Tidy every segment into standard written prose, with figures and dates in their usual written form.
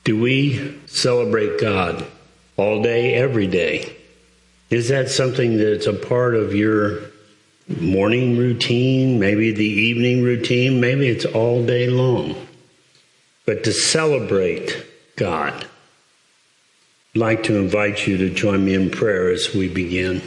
Do we celebrate God all day, every day? Is that something that's a part of your morning routine, maybe the evening routine? Maybe it's all day long. But to celebrate God, I'd like to invite you to join me in prayer as we begin.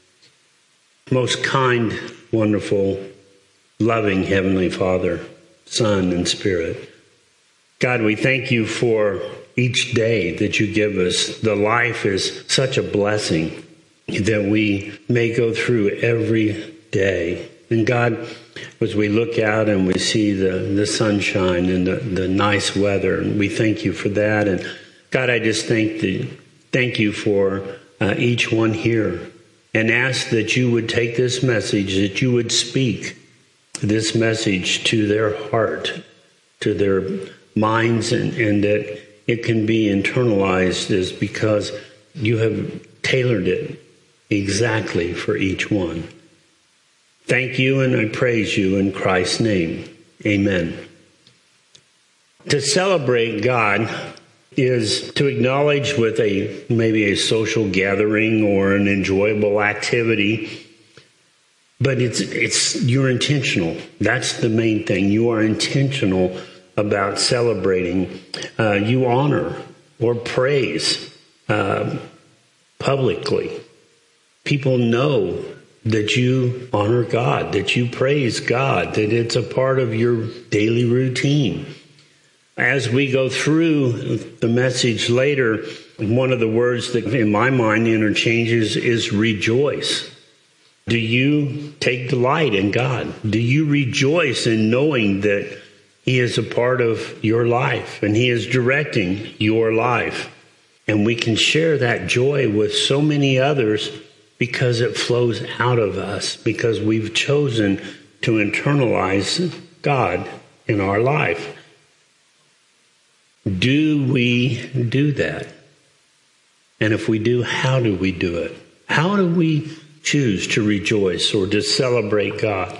Most kind, wonderful, loving Heavenly Father, Son, and Spirit, God, we thank you for each day that you give us. The life is such a blessing that we may go through every day. And God, as we look out and we see the sunshine and the nice weather, and we thank you for that. And God, I just thank you for each one here, and ask that you would take this message, that you would speak this message to their heart, to their minds, and that it can be internalized is because you have tailored it exactly for each one. Thank you, and I praise you in Christ's name. Amen. To celebrate God is to acknowledge with maybe a social gathering or an enjoyable activity, but you're intentional. That's the main thing. You are intentional about celebrating. You honor or praise publicly. People know that you honor God, that you praise God, that it's a part of your daily routine. As we go through the message later, one of the words that in my mind interchanges is rejoice. Do you take delight in God? Do you rejoice in knowing that He is a part of your life and He is directing your life? And we can share that joy with so many others because it flows out of us, because we've chosen to internalize God in our life. Do we do that? And if we do, how do we do it? How do we choose to rejoice or to celebrate God?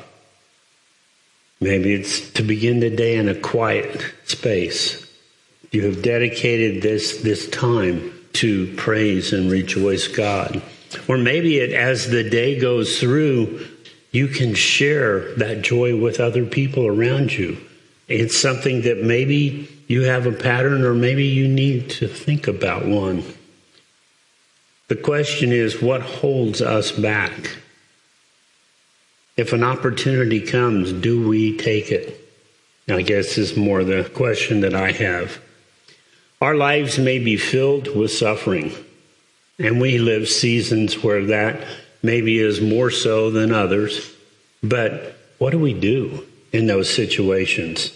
Maybe it's to begin the day in a quiet space. You have dedicated this time to praise and rejoice God. Or maybe as the day goes through, you can share that joy with other people around you. It's something that maybe you have a pattern, or maybe you need to think about one. The question is, what holds us back? If an opportunity comes, do we take it? I guess is more the question that I have. Our lives may be filled with suffering, and we live seasons where that maybe is more so than others. But what do we do in those situations?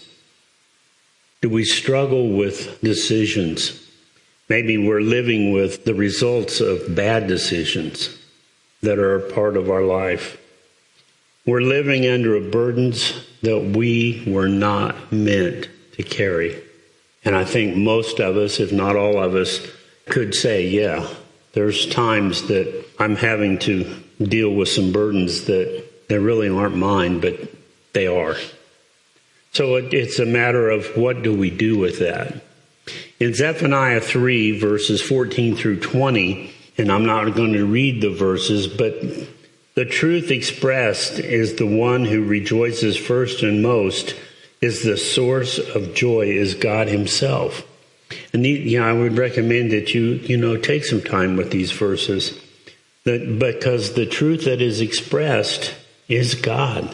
Do we struggle with decisions? Maybe we're living with the results of bad decisions that are a part of our life. We're living under burdens that we were not meant to carry. And I think most of us, if not all of us, could say, yeah, there's times that I'm having to deal with some burdens that really aren't mine, but they are. So it's a matter of what do we do with that? In Zephaniah 3, verses 14 through 20, and I'm not going to read the verses, but the truth expressed is the one who rejoices first and most, is the source of joy, is God Himself. And I would recommend that you take some time with these verses, because the truth that is expressed is God.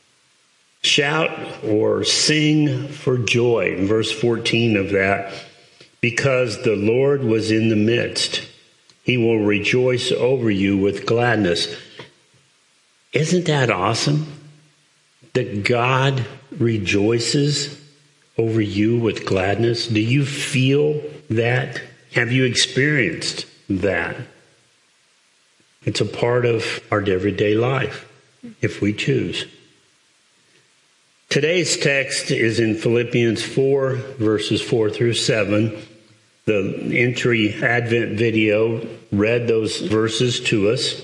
Shout or sing for joy, in verse 14 of that, because the Lord was in the midst. He will rejoice over you with gladness. Isn't that awesome? That God rejoices over you with gladness. Do you feel that? Have you experienced that? It's a part of our everyday life, if we choose. Today's text is in Philippians 4, verses 4 through 7. The entry Advent video read those verses to us.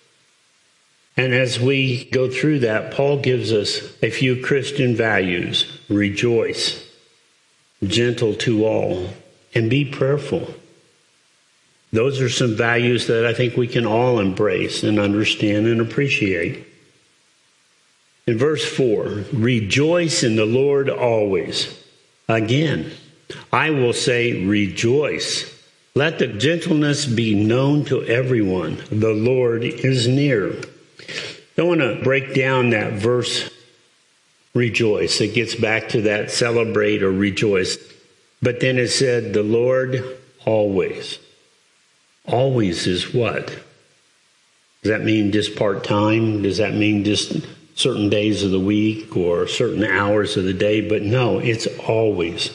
And as we go through that, Paul gives us a few Christian values: rejoice, gentle to all, and be prayerful. Those are some values that I think we can all embrace and understand and appreciate. In verse 4, rejoice in the Lord always. Again, I will say rejoice. Let the gentleness be known to everyone. The Lord is near. I want to break down that verse, rejoice. It gets back to that celebrate or rejoice. But then it said, the Lord always. Always is what? Does that mean just part-time? Does that mean just certain days of the week or certain hours of the day? But no, it's always.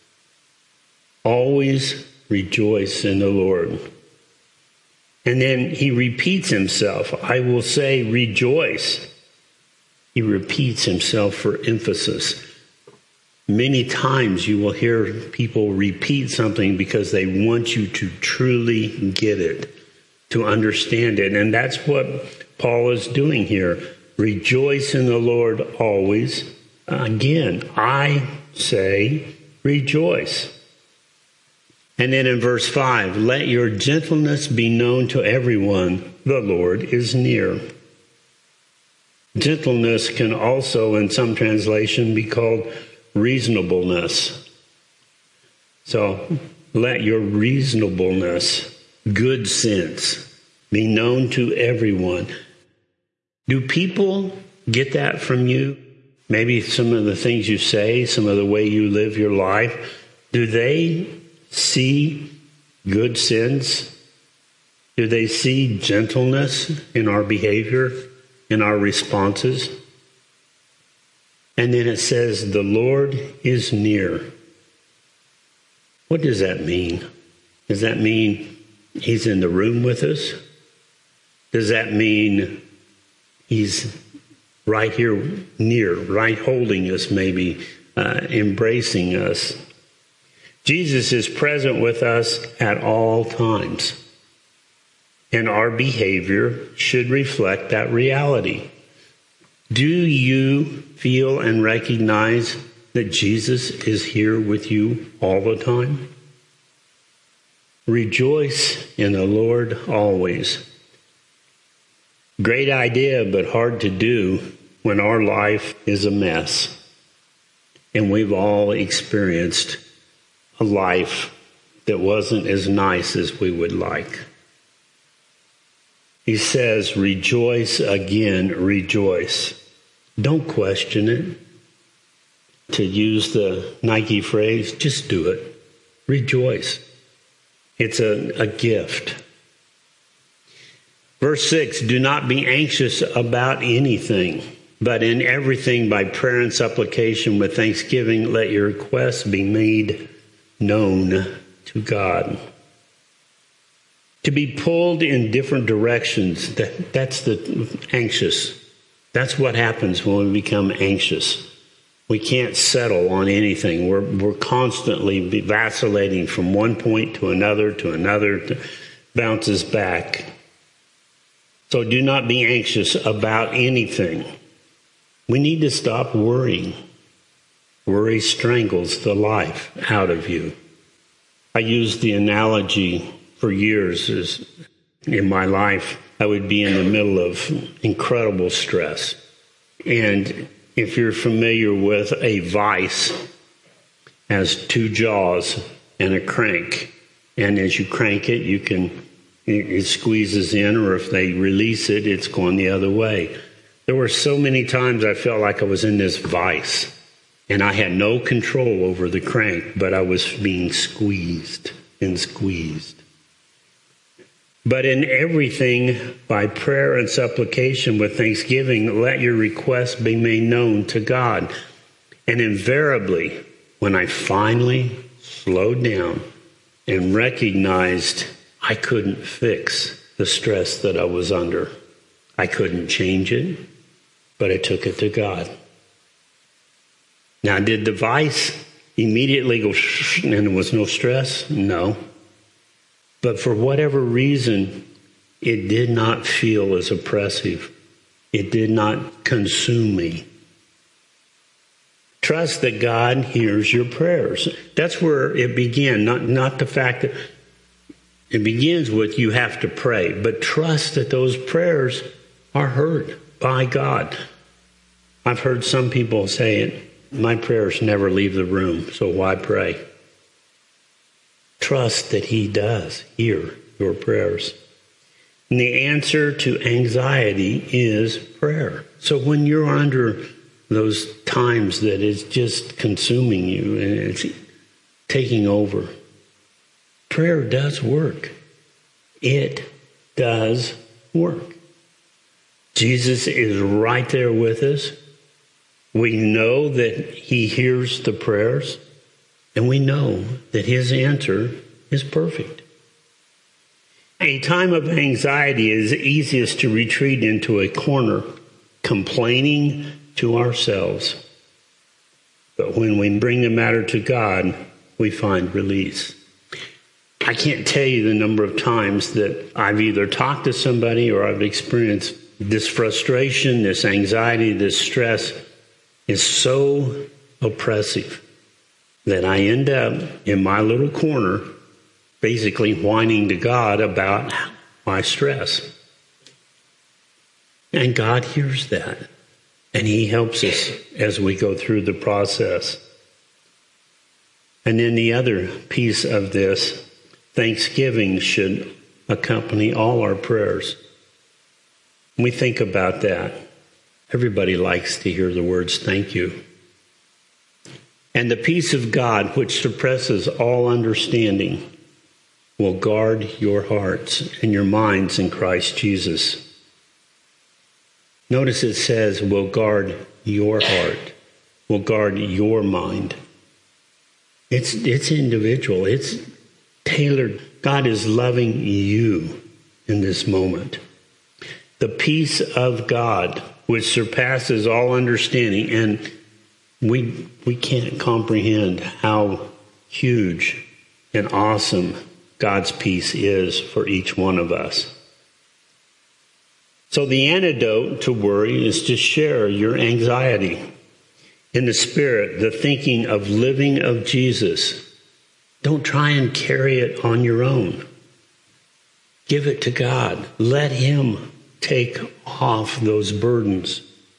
Always rejoice in the Lord. And then he repeats himself. I will say rejoice. He repeats himself for emphasis. Many times you will hear people repeat something because they want you to truly get it, to understand it. And that's what Paul is doing here. Rejoice in the Lord always. Again, I say rejoice. And then in verse 5, let your gentleness be known to everyone. The Lord is near. Gentleness can also, in some translation, be called reasonableness. So let your reasonableness, good sense, be known to everyone. Do people get that from you? Maybe some of the things you say, some of the way you live your life. Do they see good sense? Do they see gentleness in our behavior, in our responses? And then it says, the Lord is near. What does that mean? Does that mean he's in the room with us? Does that mean he's right here near, right holding us maybe, embracing us? Jesus is present with us at all times. And our behavior should reflect that reality. Do you feel and recognize that Jesus is here with you all the time? Rejoice in the Lord always. Great idea, but hard to do when our life is a mess. And we've all experienced a life that wasn't as nice as we would like. He says, rejoice again, rejoice. Don't question it. To use the Nike phrase, just do it. Rejoice. It's a gift. Verse 6, do not be anxious about anything, but in everything by prayer and supplication with thanksgiving, let your requests be made known to God. To be pulled in different directions, that's the anxious. That's what happens when we become anxious. We can't settle on anything. We're constantly vacillating from one point to another, bounces back. So do not be anxious about anything. We need to stop worrying. Worry strangles the life out of you. I used the analogy for years as in my life, I would be in the middle of incredible stress. And if you're familiar with a vice, has two jaws and a crank. And as you crank it, it squeezes in, or if they release it, it's going the other way. There were so many times I felt like I was in this vice. And I had no control over the crank, but I was being squeezed and squeezed. But in everything, by prayer and supplication with thanksgiving, let your requests be made known to God. And invariably, when I finally slowed down and recognized I couldn't fix the stress that I was under, I couldn't change it, but I took it to God. Now, did the vice immediately go and there was no stress? No. But for whatever reason, it did not feel as oppressive. It did not consume me. Trust that God hears your prayers. That's where it began, not the fact that it begins with you have to pray, but trust that those prayers are heard by God. I've heard some people say it, my prayers never leave the room, so why pray? Trust that he does hear your prayers. And the answer to anxiety is prayer. So when you're under those times that it's just consuming you and it's taking over, prayer does work. It does work. Jesus is right there with us. We know that he hears the prayers, and we know that his answer is perfect. A time of anxiety is easiest to retreat into a corner, complaining to ourselves. But when we bring the matter to God, we find release. I can't tell you the number of times that I've either talked to somebody or I've experienced this frustration, this anxiety, this stress is so oppressive that I end up in my little corner basically whining to God about my stress. And God hears that. And he helps us as we go through the process. And then the other piece of this, thanksgiving should accompany all our prayers. When we think about that, everybody likes to hear the words, thank you. And the peace of God, which surpasses all understanding, will guard your hearts and your minds in Christ Jesus. Notice it says, will guard your heart, will guard your mind. It's individual. It's tailored. God is loving you in this moment. The peace of God, which surpasses all understanding, and we can't comprehend how huge and awesome God's peace is for each one of us. So the antidote to worry is to share your anxiety in the spirit, the thinking of living of Jesus. Don't try and carry it on your own. Give it to God. Let him take off those burdens.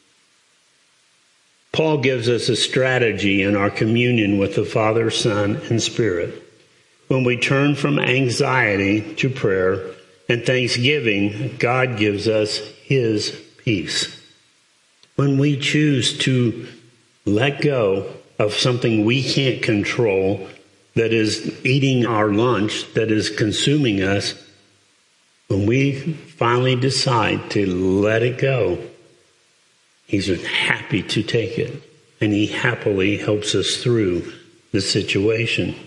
Paul gives us a strategy in our communion with the Father, Son, and Spirit. When we turn from anxiety to prayer and thanksgiving, God gives us his peace. When we choose to let go of something we can't control that is eating our lunch, that is consuming us, when we finally decide to let it go, he's happy to take it, and he happily helps us through the situation.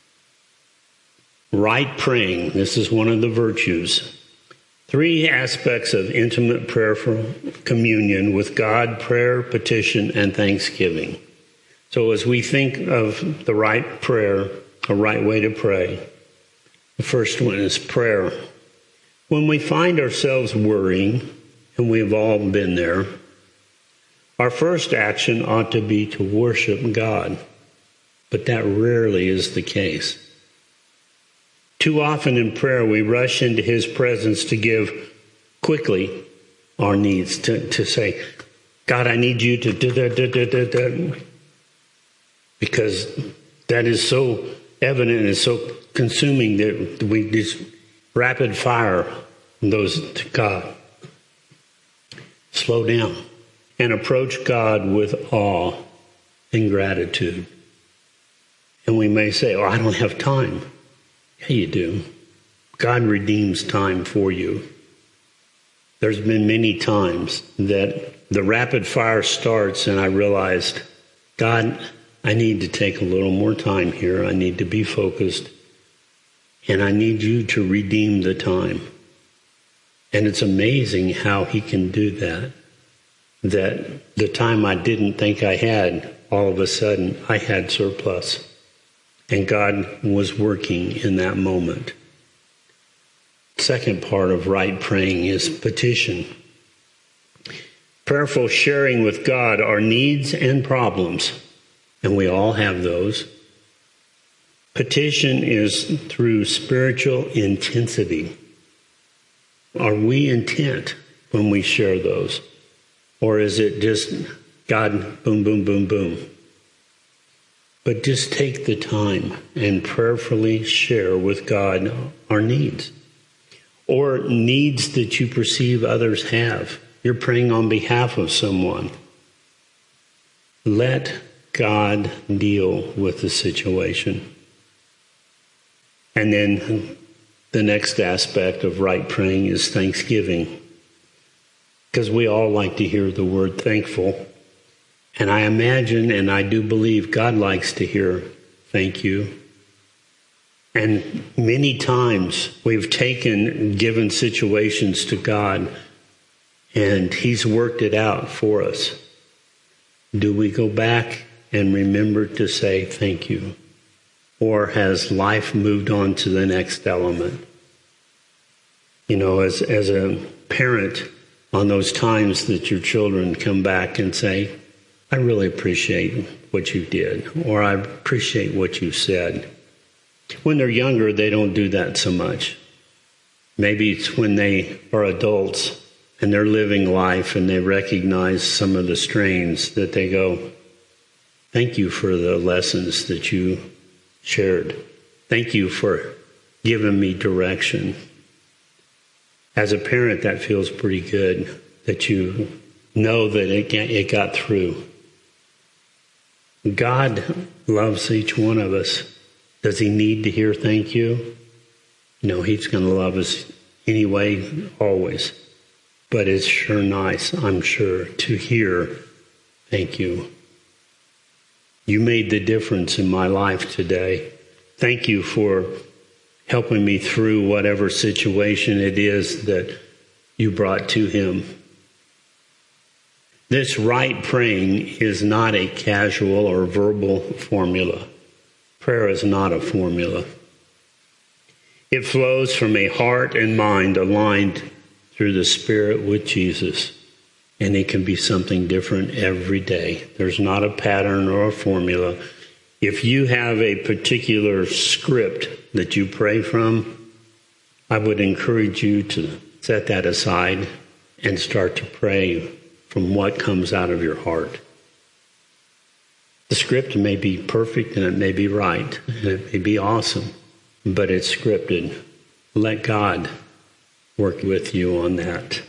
Right praying, this is one of the virtues. 3 aspects of intimate prayerful communion with God: prayer, petition, and thanksgiving. So as we think of the right prayer, a right way to pray, the first one is prayer. When we find ourselves worrying, and we've all been there, our first action ought to be to worship God. But that rarely is the case. Too often in prayer, we rush into his presence to give quickly our needs, to say, God, I need you to do. Because that is so evident and so consuming that we just rapid fire those to God. Slow down and approach God with awe and gratitude. And we may say, oh, I don't have time. Yeah, you do. God redeems time for you. There's been many times that the rapid fire starts and I realized, God, I need to take a little more time here. I need to be focused. And I need you to redeem the time. And it's amazing how he can do that. That the time I didn't think I had, all of a sudden I had surplus. And God was working in that moment. Second part of right praying is petition. Prayerful sharing with God our needs and problems. and we all have those. Petition is through spiritual intensity. Are we intent when we share those? Or is it just God, boom, boom, boom, boom? But just take the time and prayerfully share with God our needs. Or needs that you perceive others have. You're praying on behalf of someone. Let God deal with the situation. And then the next aspect of right praying is thanksgiving. Because we all like to hear the word thankful. And I imagine, and I do believe, God likes to hear thank you. And many times we've taken given situations to God, and He's worked it out for us. Do we go back and remember to say thank you? Or has life moved on to the next element? You know, as a parent, on those times that your children come back and say, I really appreciate what you did, or I appreciate what you said. When they're younger, they don't do that so much. Maybe it's when they are adults and they're living life and they recognize some of the strains that they go, thank you for the lessons that you shared. Thank you for giving me direction. As a parent, that feels pretty good, that you know that it got through. God loves each one of us. Does He need to hear thank you? No, He's going to love us anyway, always. But it's sure nice, I'm sure, to hear thank you. You made the difference in my life today. Thank you for helping me through whatever situation it is that you brought to Him. This right praying is not a casual or verbal formula. Prayer is not a formula. It flows from a heart and mind aligned through the Spirit with Jesus. And it can be something different every day. There's not a pattern or a formula. If you have a particular script that you pray from, I would encourage you to set that aside and start to pray from what comes out of your heart. The script may be perfect and it may be right and it may be awesome, but it's scripted. Let God work with you on that.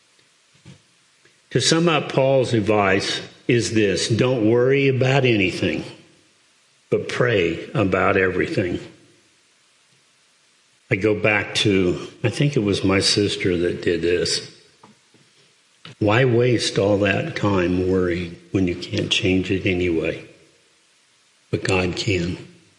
To sum up, Paul's advice is this: don't worry about anything, but pray about everything. I go back to, I think it was my sister that did this. Why waste all that time worrying when you can't change it anyway? But God can.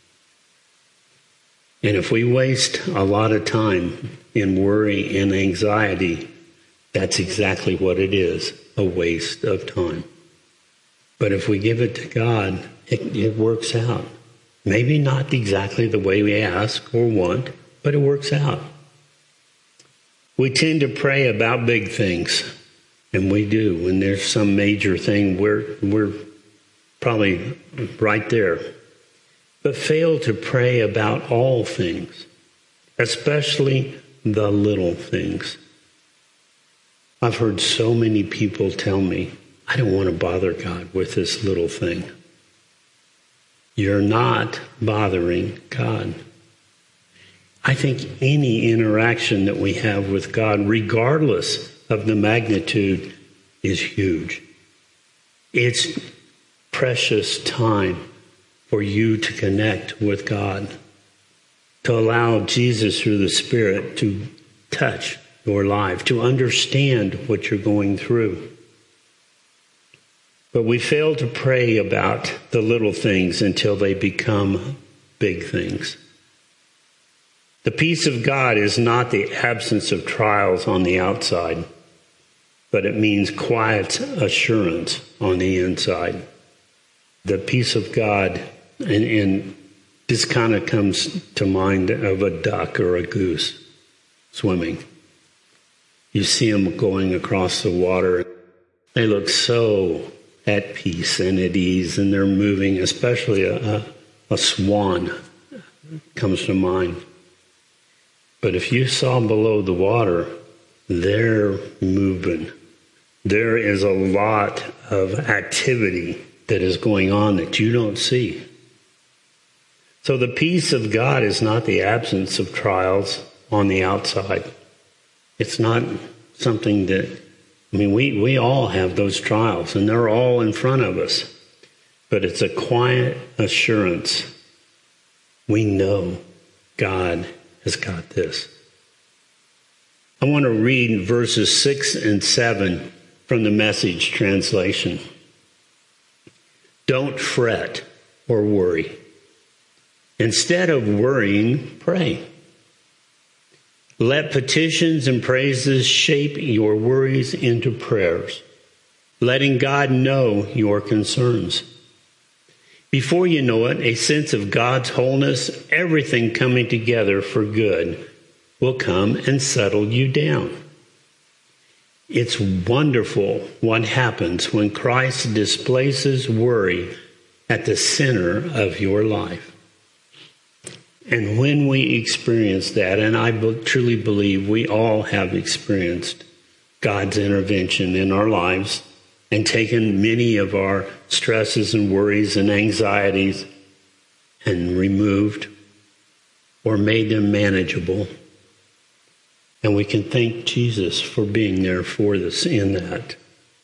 And if we waste a lot of time in worry and anxiety, that's exactly what it is, a waste of time. But if we give it to God, it works out. Maybe not exactly the way we ask or want, but it works out. We tend to pray about big things, and we do. When there's some major thing, we're probably right there. But fail to pray about all things, especially the little things. I've heard so many people tell me, I don't want to bother God with this little thing. You're not bothering God. I think any interaction that we have with God, regardless of the magnitude, is huge. It's precious time for you to connect with God, to allow Jesus through the Spirit to touch your life, to understand what you're going through. But we fail to pray about the little things until they become big things. The peace of God is not the absence of trials on the outside, but it means quiet assurance on the inside. The peace of God, and this kind of comes to mind of a duck or a goose swimming. You see them going across the water. They look so at peace and at ease, and they're moving, especially a swan comes to mind. But if you saw below the water, they're moving. There is a lot of activity that is going on that you don't see. So the peace of God is not the absence of trials on the outside. It's not something that, we all have those trials, and they're all in front of us. But it's a quiet assurance. We know God has got this. I want to read verses 6 and 7 from the Message translation. Don't fret or worry. Instead of worrying, pray. Let petitions and praises shape your worries into prayers, letting God know your concerns. Before you know it, a sense of God's wholeness, everything coming together for good, will come and settle you down. It's wonderful what happens when Christ displaces worry at the center of your life. And when we experience that, and I truly believe we all have experienced God's intervention in our lives and taken many of our stresses and worries and anxieties and removed or made them manageable. And we can thank Jesus for being there for us in that.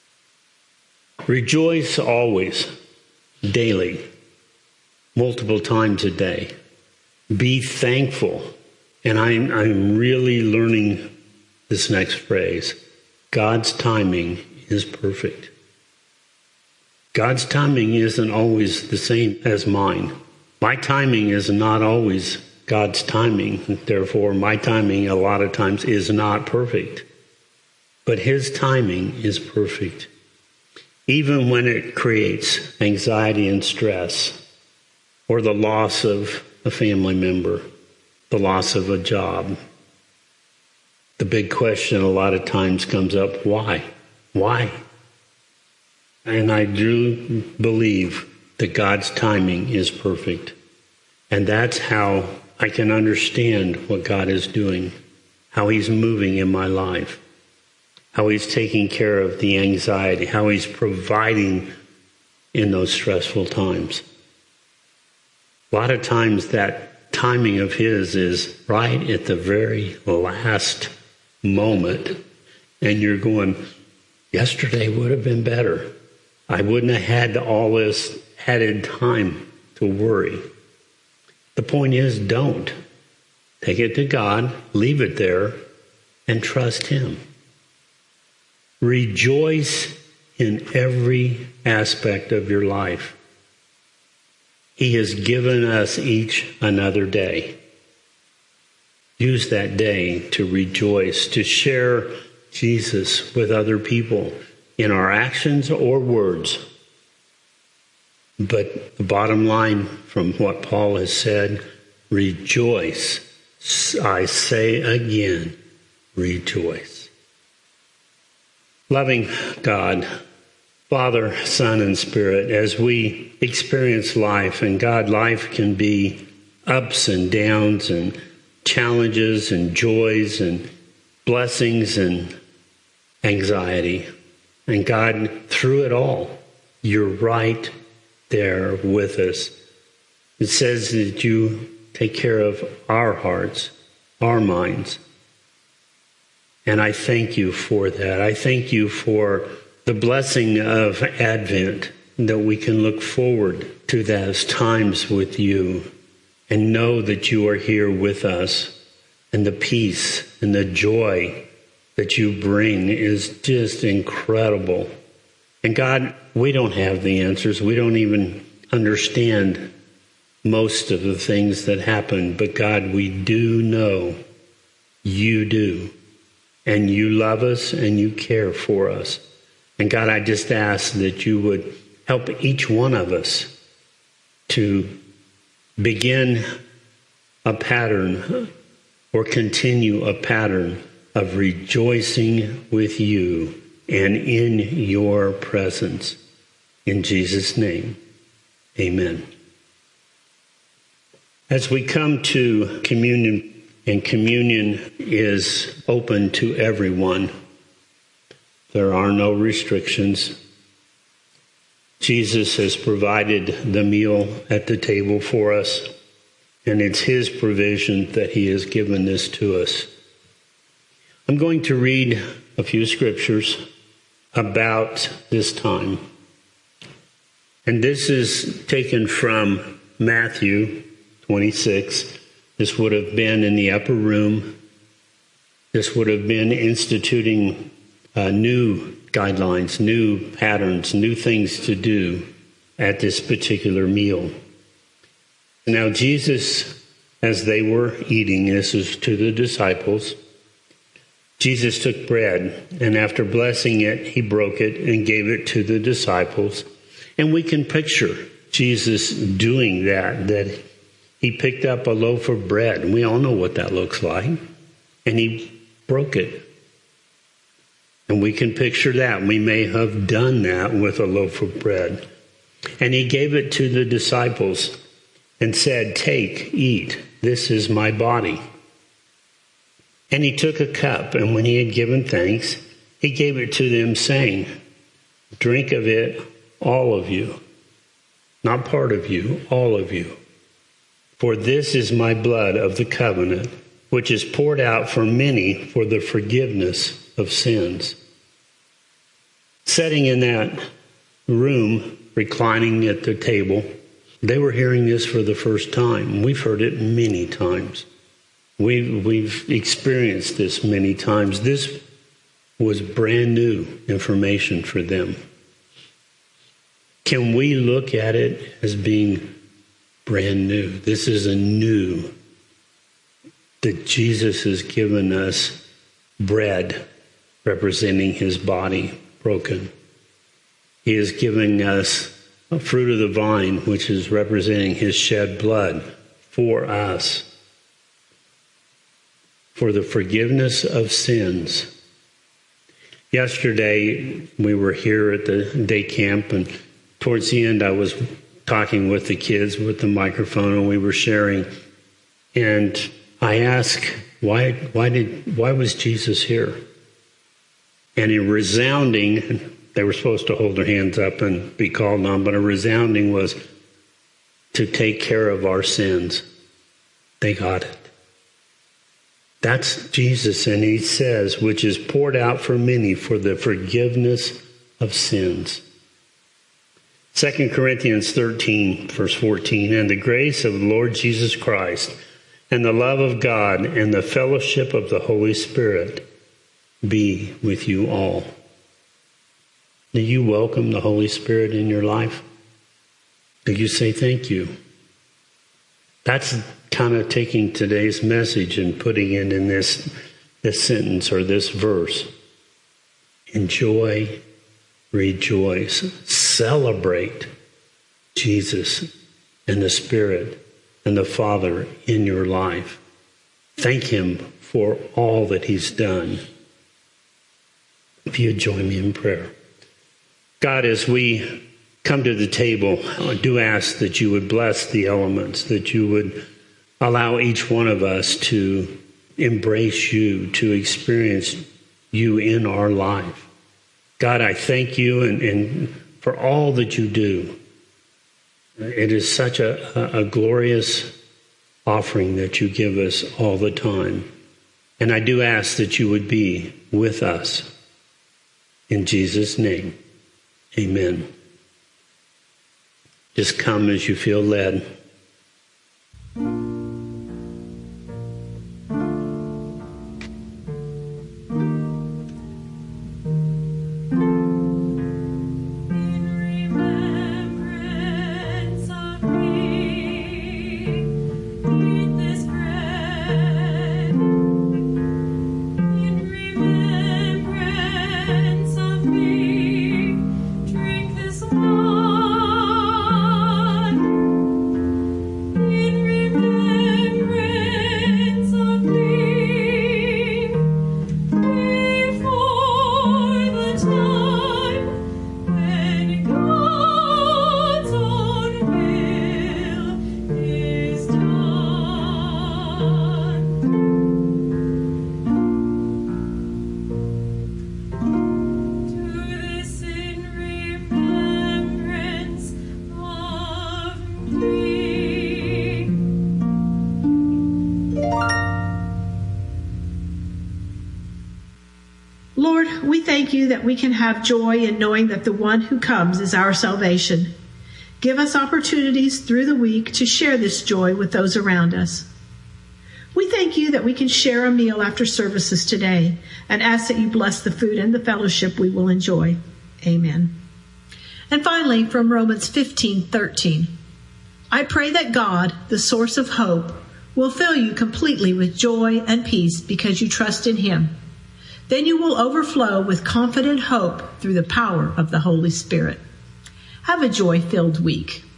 Rejoice always, daily, multiple times a day. Be thankful. And I'm really learning this next phrase. God's timing is perfect. God's timing isn't always the same as mine. My timing is not always God's timing. Therefore, my timing a lot of times is not perfect. But his timing is perfect. Even when it creates anxiety and stress, or the loss of a family member, the loss of a job. The big question a lot of times comes up, why? Why? And I do believe that God's timing is perfect. And that's how I can understand what God is doing, how he's moving in my life, how he's taking care of the anxiety, how he's providing in those stressful times. A lot of times that timing of his is right at the very last moment. And you're going, yesterday would have been better. I wouldn't have had all this added time to worry. The point is, don't. Take it to God, leave it there, and trust him. Rejoice in every aspect of your life. He has given us each another day. Use that day to rejoice, to share Jesus with other people in our actions or words. But the bottom line from what Paul has said, rejoice. I say again, rejoice. Loving God, Father, Son, and Spirit, as we experience life, and God, life can be ups and downs and challenges and joys and blessings and anxiety. And God, through it all, you're right there with us. It says that you take care of our hearts, our minds. And I thank you for that. I thank you for the blessing of Advent, that we can look forward to those times with you and know that you are here with us. And the peace and the joy that you bring is just incredible. And God, we don't have the answers. We don't even understand most of the things that happen. But God, we do know you do. And you love us and you care for us. And God, I just ask that you would help each one of us to begin a pattern or continue a pattern of rejoicing with you and in your presence. In Jesus' name, amen. As we come to communion, and communion is open to everyone, there are no restrictions. Jesus has provided the meal at the table for us, and it's his provision that he has given this to us. I'm going to read a few scriptures about this time. And this is taken from Matthew 26. This would have been in the upper room. This would have been instituting new guidelines, new patterns, new things to do at this particular meal. Now Jesus, as they were eating, this is to the disciples, Jesus took bread, and after blessing it, he broke it and gave it to the disciples. And we can picture Jesus doing that he picked up a loaf of bread, and we all know what that looks like, and he broke it. And we can picture that. We may have done that with a loaf of bread. And he gave it to the disciples and said, "Take, eat, this is my body." And he took a cup, and when he had given thanks, he gave it to them, saying, "Drink of it, all of you." Not part of you, all of you. "For this is my blood of the covenant, which is poured out for many for the forgiveness of sins." Sitting in that room, reclining at the table, they were hearing this for the first time. We've heard it many times. We've experienced this many times. This was brand new information for them. Can we look at it as being brand new? This is a new, that Jesus has given us bread representing his body broken. He is giving us a fruit of the vine, which is representing his shed blood for us, for the forgiveness of sins. Yesterday, we were here at the day camp, and towards the end, I was talking with the kids with the microphone, and we were sharing. And I asked, why was Jesus here? And a resounding, they were supposed to hold their hands up and be called on, but a resounding was to take care of our sins. They got it. That's Jesus, and he says, which is poured out for many for the forgiveness of sins. 2 Corinthians 13, verse 14, "And the grace of the Lord Jesus Christ, and the love of God, and the fellowship of the Holy Spirit be with you all." Do you welcome the Holy Spirit in your life? Do you say thank you? That's kind of taking today's message and putting it in this sentence or this verse. Enjoy, rejoice, celebrate Jesus and the Spirit and the Father in your life. Thank him for all that he's done. If you join me in prayer. God, as we come to the table, I do ask that you would bless the elements, that you would allow each one of us to embrace you, to experience you in our life. God, I thank you and for all that you do. It is such a glorious offering that you give us all the time. And I do ask that you would be with us. In Jesus' name, amen. Just come as you feel led. we thank you that we can have joy in knowing that the one who comes is our salvation. Give us opportunities through the week to share this joy with those around us. We thank you that we can share a meal after services today and ask that you bless the food and the fellowship we will enjoy. Amen. And finally, from Romans 15:13, I pray that God, the source of hope, will fill you completely with joy and peace because you trust in him. Then you will overflow with confident hope through the power of the Holy Spirit. Have a joy-filled week.